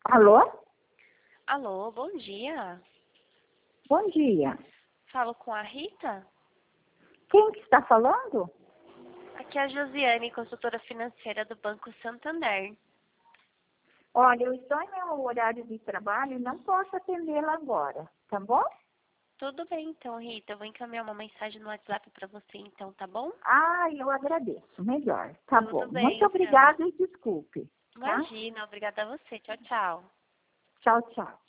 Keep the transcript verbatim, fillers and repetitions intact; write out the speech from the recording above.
Alô? Alô, bom dia. Bom dia. Falo com a Rita? Quem que está falando? Aqui é a Josiane, consultora financeira do Banco Santander. Olha, eu estou em meu horário de trabalho e não posso atendê-la agora, tá bom? Tudo bem então, Rita. Eu vou encaminhar uma mensagem no WhatsApp para você então, tá bom? Ah, eu agradeço. Melhor. Tá Tudo bom. bem, Muito então. obrigada e desculpe, tá? Imagina, obrigada a você. Tchau, tchau. Tchau, tchau.